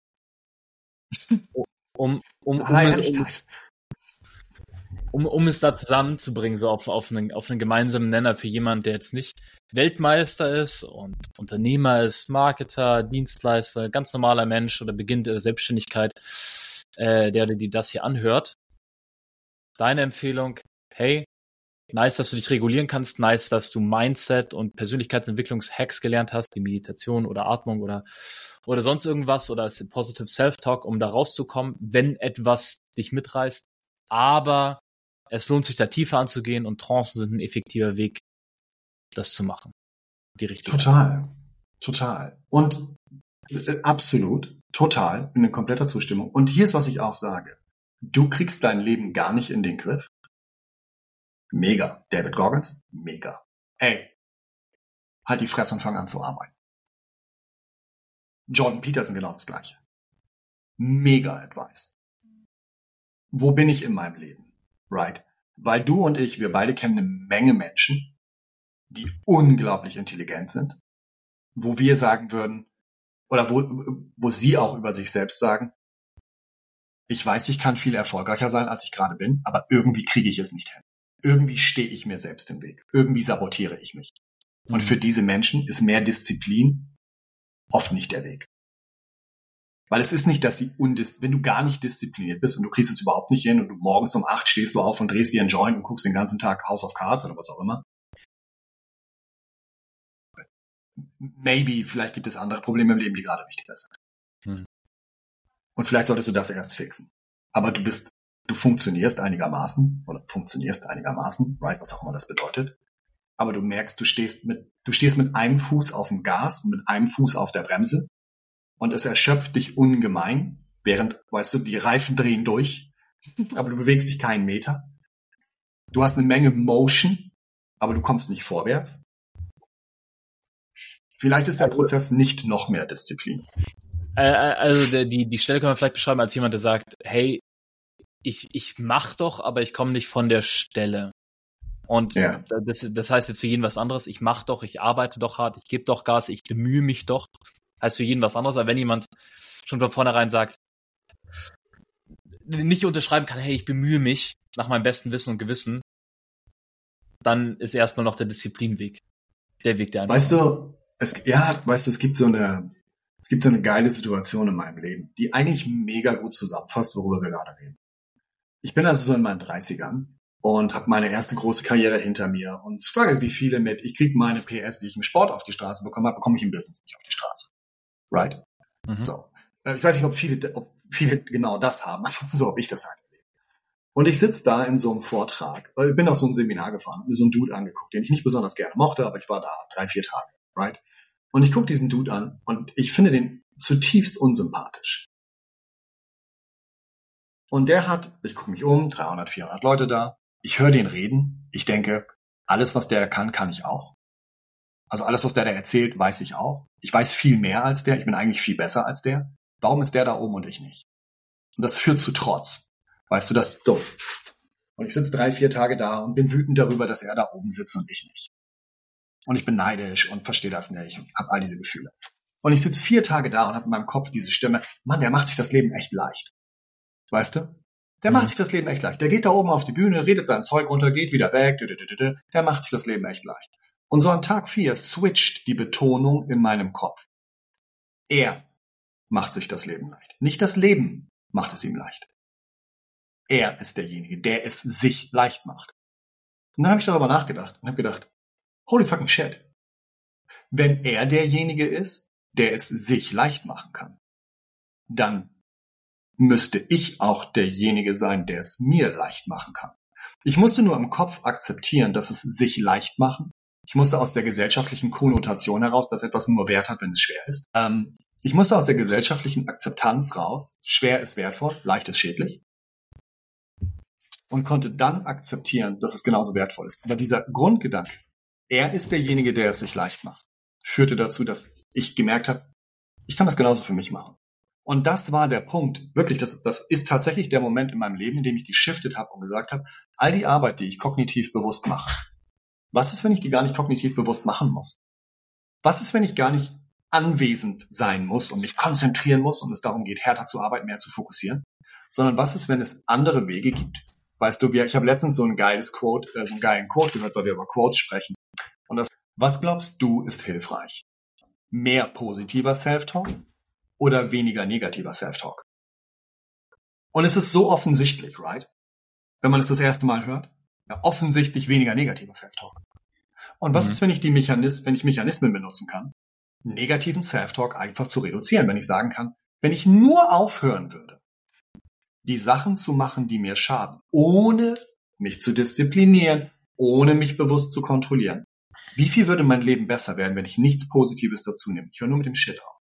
Um, um, um, um, um, um es da zusammenzubringen, so auf, auf, einen, auf einen gemeinsamen Nenner für jemanden, der jetzt nicht Weltmeister ist und Unternehmer ist, Marketer, Dienstleister, ganz normaler Mensch oder beginnt der Selbstständigkeit, äh, der oder die das hier anhört. Deine Empfehlung, hey, nice, dass du dich regulieren kannst, nice, dass du Mindset und Persönlichkeitsentwicklungs-Hacks gelernt hast, die Meditation oder Atmung oder, oder sonst irgendwas oder Positive Self-Talk, um da rauszukommen, wenn etwas dich mitreißt. Aber es lohnt sich da tiefer anzugehen und Trancen sind ein effektiver Weg, das zu machen. Die richtige. Total, total. Und äh, absolut, total, bin in kompletter Zustimmung. Und hier ist, was ich auch sage. Du kriegst dein Leben gar nicht in den Griff. Mega. David Goggins? Mega. Ey, halt die Fresse und fang an zu arbeiten. Jordan Peterson genau das Gleiche. Mega Advice. Wo bin ich in meinem Leben? Right? Weil du und ich, wir beide kennen eine Menge Menschen, die unglaublich intelligent sind, wo wir sagen würden, oder wo, wo sie auch über sich selbst sagen, ich weiß, ich kann viel erfolgreicher sein, als ich gerade bin, aber irgendwie kriege ich es nicht hin. Irgendwie stehe ich mir selbst im Weg. Irgendwie sabotiere ich mich. Und für diese Menschen ist mehr Disziplin oft nicht der Weg. Weil es ist nicht, dass sie undis, wenn du gar nicht diszipliniert bist und du kriegst es überhaupt nicht hin und du morgens um acht stehst du auf und drehst dir einen Joint und guckst den ganzen Tag House of Cards oder was auch immer. Maybe, vielleicht gibt es andere Probleme im Leben, die gerade wichtiger sind. Hm. Und vielleicht solltest du das erst fixen. Aber du bist, du funktionierst einigermaßen oder funktionierst einigermaßen, right, was auch immer das bedeutet. Aber du merkst, du stehst mit, du stehst mit einem Fuß auf dem Gas und mit einem Fuß auf der Bremse. Und es erschöpft dich ungemein, während, weißt du, die Reifen drehen durch, aber du bewegst dich keinen Meter. Du hast eine Menge Motion, aber du kommst nicht vorwärts. Vielleicht ist der Prozess nicht noch mehr Disziplin. Also die, die Stelle können wir vielleicht beschreiben als jemand, der sagt, hey, ich, ich mach doch, aber ich komme nicht von der Stelle. Und ja. das, das heißt jetzt für jeden was anderes. Ich mach doch, ich arbeite doch hart, ich gebe doch Gas, ich bemühe mich doch. Heißt für jeden was anderes. Aber wenn jemand schon von vornherein sagt, nicht unterschreiben kann, hey, ich bemühe mich nach meinem besten Wissen und Gewissen, dann ist erstmal noch der Disziplinweg. der Weg, der einen Weißt du, es, ja, weißt du, es gibt so eine, es gibt so eine geile Situation in meinem Leben, die eigentlich mega gut zusammenfasst, worüber wir gerade reden. Ich bin also so in meinen dreißigern und habe meine erste große Karriere hinter mir und struggle wie viele mit, ich kriege meine P S, die ich im Sport auf die Straße bekommen habe, bekomme ich im Business nicht auf die Straße. Right? Mhm. So. Ich weiß nicht, ob viele, ob viele genau das haben, aber so habe ich das halt erlebt. Und ich sitze da in so einem Vortrag, ich bin auf so ein Seminar gefahren, habe mir so einen Dude angeguckt, den ich nicht besonders gerne mochte, aber ich war da drei, vier Tage, right? Und ich gucke diesen Dude an und ich finde den zutiefst unsympathisch. Und der hat, ich gucke mich um, dreihundert, vierhundert Leute da, ich höre den reden, ich denke, alles, was der kann, kann ich auch. Also alles, was der da erzählt, weiß ich auch. Ich weiß viel mehr als der, ich bin eigentlich viel besser als der. Warum ist der da oben und ich nicht? Und das führt zu Trotz. Weißt du, das so. Und ich sitze drei, vier Tage da und bin wütend darüber, dass er da oben sitzt und ich nicht. Und ich bin neidisch und verstehe das nicht und habe all diese Gefühle. Und ich sitze vier Tage da und habe in meinem Kopf diese Stimme, Mann, der macht sich das Leben echt leicht. Weißt du? Der Mhm. macht sich das Leben echt leicht. Der geht da oben auf die Bühne, redet sein Zeug runter, geht wieder weg. Der macht sich das Leben echt leicht. Und so an Tag vier switcht die Betonung in meinem Kopf. Er macht sich das Leben leicht. Nicht das Leben macht es ihm leicht. Er ist derjenige, der es sich leicht macht. Und dann habe ich darüber nachgedacht und habe gedacht, holy fucking shit. Wenn er derjenige ist, der es sich leicht machen kann, dann müsste ich auch derjenige sein, der es mir leicht machen kann. Ich musste nur im Kopf akzeptieren, dass es sich leicht machen. Ich musste aus der gesellschaftlichen Konnotation heraus, dass etwas nur Wert hat, wenn es schwer ist. Ähm, ich musste aus der gesellschaftlichen Akzeptanz raus, schwer ist wertvoll, leicht ist schädlich. Und konnte dann akzeptieren, dass es genauso wertvoll ist. Aber dieser Grundgedanke, er ist derjenige, der es sich leicht macht, führte dazu, dass ich gemerkt habe, ich kann das genauso für mich machen. Und das war der Punkt, wirklich, das, das ist tatsächlich der Moment in meinem Leben, in dem ich geschiftet habe und gesagt habe, all die Arbeit, die ich kognitiv bewusst mache, was ist, wenn ich die gar nicht kognitiv bewusst machen muss? Was ist, wenn ich gar nicht anwesend sein muss und mich konzentrieren muss und es darum geht, härter zu arbeiten, mehr zu fokussieren? Sondern was ist, wenn es andere Wege gibt? Weißt du, wir, ich habe letztens so ein geiles Quote, äh, so einen geilen Quote gehört, weil wir über Quotes sprechen. Und das, was glaubst du, ist hilfreich? Mehr positiver Self-Talk oder weniger negativer Self-Talk? Und es ist so offensichtlich, right? Wenn man es das erste Mal hört, ja, offensichtlich weniger negativer Self-Talk. Und was Mhm. ist, wenn ich die Mechanismen, wenn ich Mechanismen benutzen kann, negativen Self-Talk einfach zu reduzieren, wenn ich sagen kann, wenn ich nur aufhören würde, die Sachen zu machen, die mir schaden, ohne mich zu disziplinieren, ohne mich bewusst zu kontrollieren. Wie viel würde mein Leben besser werden, wenn ich nichts Positives dazu nehme? Ich höre nur mit dem Shit auf.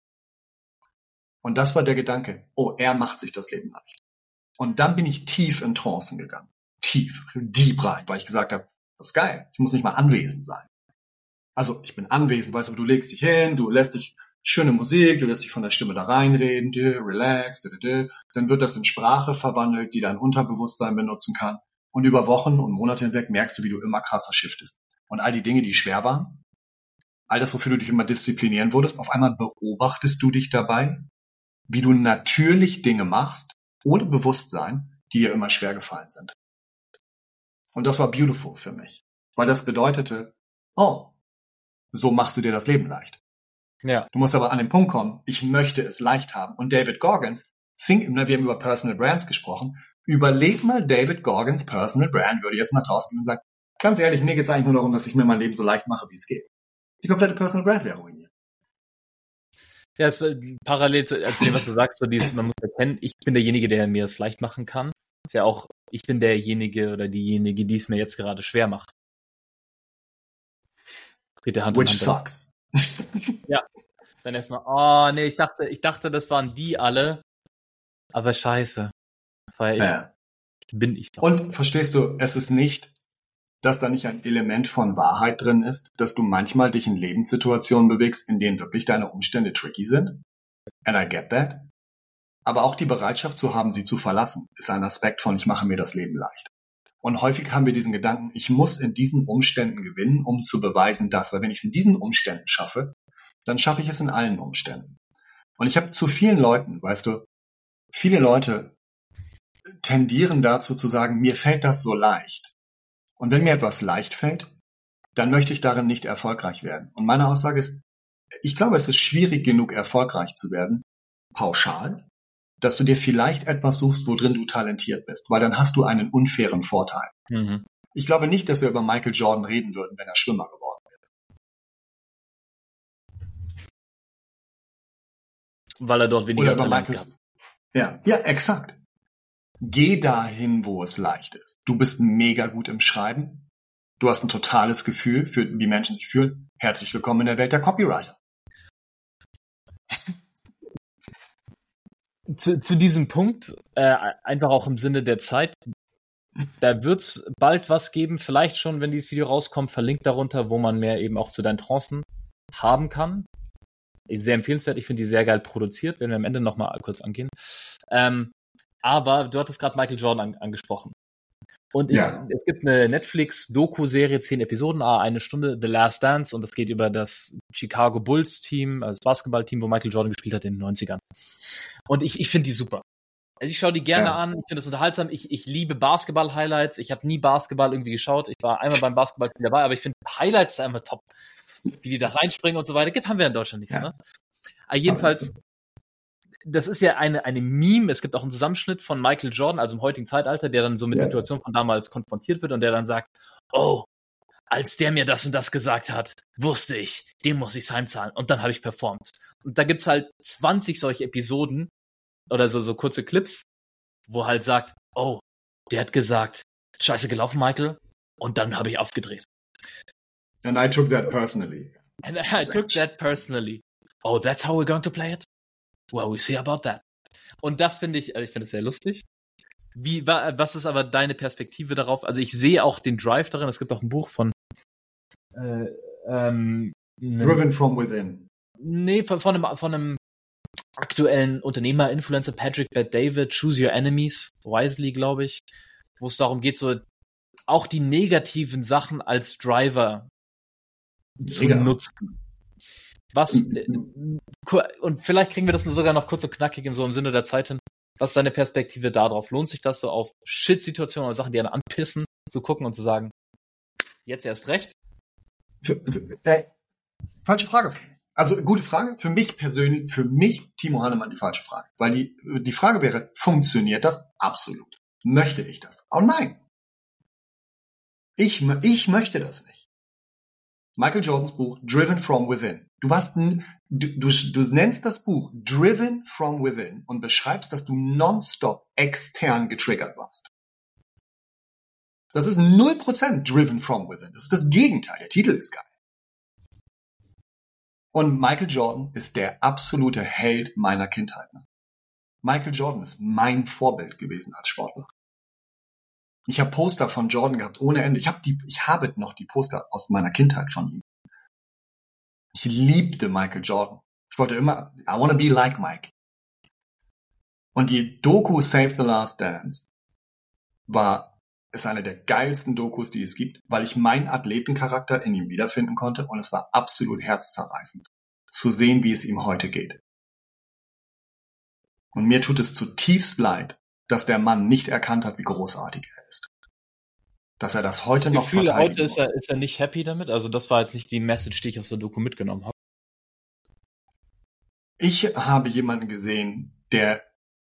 Und das war der Gedanke, oh, er macht sich das Leben leicht. Und dann bin ich tief in Trancen gegangen. Tief, deep rein, weil ich gesagt habe, das ist geil, ich muss nicht mal anwesend sein. Also ich bin anwesend, weißt du, du legst dich hin, du lässt dich schöne Musik, du lässt dich von der Stimme da reinreden, relax, dann wird das in Sprache verwandelt, die dein Unterbewusstsein benutzen kann. Und über Wochen und Monate hinweg merkst du, wie du immer krasser shiftest. Und all die Dinge, die schwer waren, all das, wofür du dich immer disziplinieren wurdest, auf einmal beobachtest du dich dabei, wie du natürlich Dinge machst, ohne Bewusstsein, die dir immer schwer gefallen sind. Und das war beautiful für mich, weil das bedeutete, oh, so machst du dir das Leben leicht. Ja. Du musst aber an den Punkt kommen, ich möchte es leicht haben. Und David Goggins, think, wir haben über Personal Brands gesprochen, überleg mal David Goggins Personal Brand, würde jetzt nach draußen gehen und sagen, ganz ehrlich, mir geht es eigentlich nur darum, dass ich mir mein Leben so leicht mache, wie es geht. Die komplette Personal Brand wäre ruiniert. Ja, es war parallel zu also dem, was du sagst, so dieses, man muss erkennen, ich bin derjenige, der mir es leicht machen kann. Ist ja auch, ich bin derjenige oder diejenige, die es mir jetzt gerade schwer macht. Das geht der Hand Which in Hand. sucks. Ja. Dann erstmal, oh nee, ich dachte, ich dachte, das waren die alle. Aber scheiße. Das war ja ich. Ja. Bin ich doch. Und verstehst du, es ist nicht, dass da nicht ein Element von Wahrheit drin ist, dass du manchmal dich in Lebenssituationen bewegst, in denen wirklich deine Umstände tricky sind. And I get that. Aber auch die Bereitschaft zu haben, sie zu verlassen, ist ein Aspekt von, ich mache mir das Leben leicht. Und häufig haben wir diesen Gedanken, ich muss in diesen Umständen gewinnen, um zu beweisen, dass, weil wenn ich es in diesen Umständen schaffe, dann schaffe ich es in allen Umständen. Und ich habe zu vielen Leuten, weißt du, viele Leute tendieren dazu zu sagen, mir fällt das so leicht. Und wenn mir etwas leicht fällt, dann möchte ich darin nicht erfolgreich werden. Und meine Aussage ist, ich glaube, es ist schwierig genug, erfolgreich zu werden, pauschal, dass du dir vielleicht etwas suchst, worin du talentiert bist, weil dann hast du einen unfairen Vorteil. Mhm. Ich glaube nicht, dass wir über Michael Jordan reden würden, wenn er Schwimmer geworden wäre. Weil er dort weniger Oder über Talent Michael. gehabt. Ja, ja, exakt. Geh dahin, wo es leicht ist. Du bist mega gut im Schreiben. Du hast ein totales Gefühl für, wie Menschen sich fühlen. Herzlich willkommen in der Welt der Copywriter. Zu, zu diesem Punkt, äh, einfach auch im Sinne der Zeit, da wird's bald was geben, vielleicht schon, wenn dieses Video rauskommt, verlinkt darunter, wo man mehr eben auch zu deinen Trancen haben kann. Sehr empfehlenswert, ich finde die sehr geil produziert, werden wir am Ende nochmal kurz angehen. Ähm, aber du hattest gerade Michael Jordan an, angesprochen. Und ich, Ja. es gibt eine Netflix-Doku-Serie, zehn Episoden, ah, eine Stunde, The Last Dance, und das geht über das Chicago Bulls-Team, also das Basketballteam, wo Michael Jordan gespielt hat in den neunzigern. Und ich, ich finde die super. Also ich schaue die gerne Ja. an, ich finde es unterhaltsam, ich, ich liebe Basketball-Highlights, ich habe nie Basketball irgendwie geschaut, ich war einmal beim Basketball dabei, aber ich finde Highlights einfach top. Wie die da reinspringen und so weiter, gibt haben wir in Deutschland nicht so, Ja. ne? Aber jedenfalls, das ist ja eine, eine Meme, es gibt auch einen Zusammenschnitt von Michael Jordan, also im heutigen Zeitalter, der dann so mit Ja. Situationen von damals konfrontiert wird und der dann sagt, oh, als der mir das und das gesagt hat, wusste ich, dem muss ich's heimzahlen. Und dann habe ich performt. Und da gibt's halt zwanzig solche Episoden oder so, so kurze Clips, wo halt sagt, oh, der hat gesagt, scheiße gelaufen, Michael, und dann habe ich aufgedreht. And I took that personally. And I took that personally. Oh, that's how we're going to play it? Well, we see about that. Und das finde ich, also ich finde es sehr lustig. Wie, wa, was ist aber deine Perspektive darauf? Also ich sehe auch den Drive darin. Es gibt auch ein Buch von äh, ähm, Driven from within. Nee, von, von, einem, von einem aktuellen Unternehmer, Influencer, Patrick Bet-David, Choose Your Enemies, Wisely, glaube ich, wo es darum geht, so auch die negativen Sachen als Driver zu Mega. nutzen. Was, äh, und vielleicht kriegen wir das sogar noch kurz und knackig in so im Sinne der Zeit hin. Was ist deine Perspektive darauf? Lohnt sich das so auf Shit-Situationen oder Sachen, die einen anpissen, zu gucken und zu sagen, jetzt erst recht? Für, für, äh, falsche Frage. Also gute Frage. Für mich persönlich, für mich Timo Hannemann die falsche Frage. Weil die, die Frage wäre, funktioniert das? Absolut. Möchte ich das? Oh nein. Ich, ich möchte das nicht. Michael Jordans Buch Driven from Within. Du warst, du, du, du nennst das Buch Driven from Within und beschreibst, dass du nonstop extern getriggert warst. Das ist null Prozent Driven from Within. Das ist das Gegenteil. Der Titel ist geil. Und Michael Jordan ist der absolute Held meiner Kindheit. Michael Jordan ist mein Vorbild gewesen als Sportler. Ich habe Poster von Jordan gehabt ohne Ende. Ich habe die, ich habe noch die Poster aus meiner Kindheit von ihm. Ich liebte Michael Jordan. Ich wollte immer, I wanna be like Mike. Und die Doku Save the Last Dance war, ist eine der geilsten Dokus, die es gibt, weil ich meinen Athletencharakter in ihm wiederfinden konnte und es war absolut herzzerreißend zu sehen, wie es ihm heute geht. Und mir tut es zutiefst leid, dass der Mann nicht erkannt hat, wie großartig er ist. Dass er das heute das noch Gefühl, verteidigen heute ist muss. er, ist er nicht happy damit. Also das war jetzt nicht die Message, die ich aus der Doku mitgenommen habe. Ich habe jemanden gesehen, der,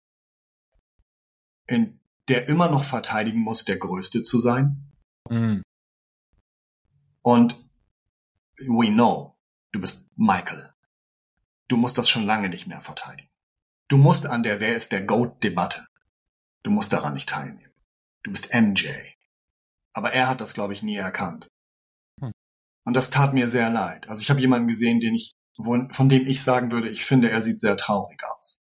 in, der immer noch verteidigen muss, der Größte zu sein. Mhm. Und we know, du bist Michael. Du musst das schon lange nicht mehr verteidigen. Du musst an der Wer ist der GOAT-Debatte. Du musst daran nicht teilnehmen. Du bist M J. Aber er hat das, glaube ich, nie erkannt. Hm. Und das tat mir sehr leid. Also ich habe jemanden gesehen, den ich, von dem ich sagen würde, ich finde, er sieht sehr traurig aus.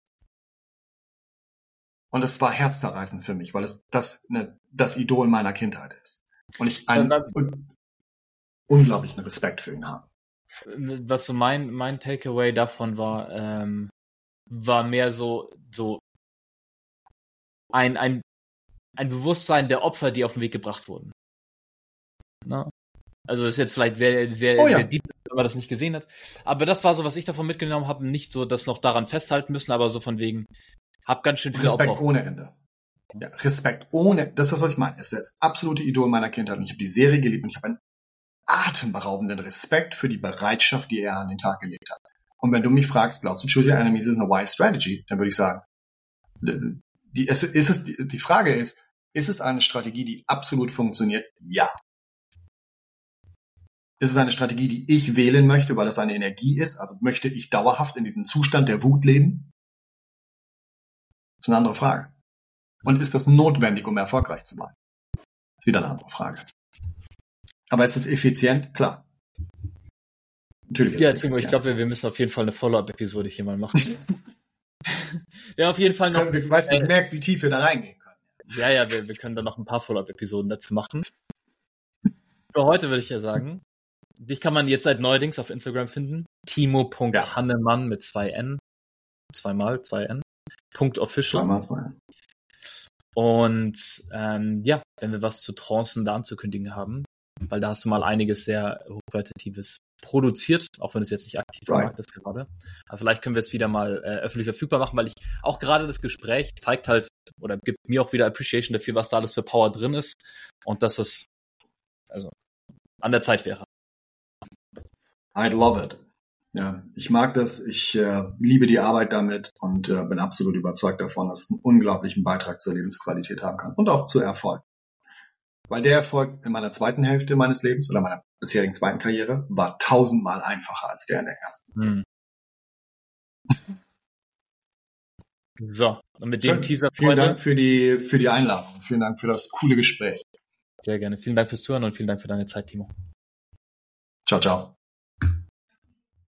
Und es war herzzerreißend für mich, weil es das, ne, das Idol meiner Kindheit ist. Und ich einen un- unglaublichen Respekt für ihn habe. Was so mein, mein Takeaway davon war, ähm, war mehr so, so ein, ein, ein Bewusstsein der Opfer, die auf den Weg gebracht wurden. Ne? Also das ist jetzt vielleicht sehr, sehr, Oh ja. sehr deep, wenn man das nicht gesehen hat. Aber das war so, was ich davon mitgenommen habe. Nicht so, das noch daran festhalten müssen, aber so von wegen, hab ganz schön viele Respekt Opfer. ohne Ende. Ja, Respekt ohne, das ist das, was ich meine. Es ist das absolute Idol meiner Kindheit. Und ich habe die Serie geliebt und ich habe ein atemberaubenden Respekt für die Bereitschaft, die er an den Tag gelegt hat. Und wenn du mich fragst, glaubst du, Choose Your Enemies ist eine wise strategy, dann würde ich sagen, die, ist es, die Frage ist, ist es eine Strategie, die absolut funktioniert? Ja. Ist es eine Strategie, die ich wählen möchte, weil es eine Energie ist? Also möchte ich dauerhaft in diesem Zustand der Wut leben? Das ist eine andere Frage. Und ist das notwendig, um erfolgreich zu sein? Das ist wieder eine andere Frage. Aber ist das effizient? Klar. Natürlich ist ja, es Timo, effizient. ich glaube, wir, wir müssen auf jeden Fall eine Follow-up-Episode hier mal machen. ja, auf jeden Fall noch. Du weißt, äh, du merkst, wie tief wir da reingehen können. Ja, ja, wir, wir können da noch ein paar Follow-up-Episoden dazu machen. Für heute würde ich ja sagen, dich kann man jetzt seit neuerdings auf Instagram finden. Timo.Hannemann mit zwei N. Zweimal, zwei N. Punkt official. Zweimal, zwei. Und ähm, ja, wenn wir was zu Trancen da anzukündigen haben, weil da hast du mal einiges sehr hochqualitatives produziert, auch wenn du es jetzt nicht aktiv Right. vermarktest gerade. Aber vielleicht können wir es wieder mal äh, öffentlich verfügbar machen, weil ich auch gerade das Gespräch zeigt halt oder gibt mir auch wieder Appreciation dafür, was da alles für Power drin ist und dass es also an der Zeit wäre. I'd love it. Ja, ich mag das, ich äh, liebe die Arbeit damit und äh, bin absolut überzeugt davon, dass es einen unglaublichen Beitrag zur Lebensqualität haben kann und auch zu Erfolg. Weil der Erfolg in meiner zweiten Hälfte meines Lebens oder meiner bisherigen zweiten Karriere war tausendmal einfacher als der in der ersten. Hm. So, und mit Schön. dem Teaser, Vielen Freunde, Dank für die, für die Einladung. Vielen Dank für das coole Gespräch. sehr gerne. Vielen Dank fürs Zuhören und vielen Dank für deine Zeit, Timo. Ciao, ciao.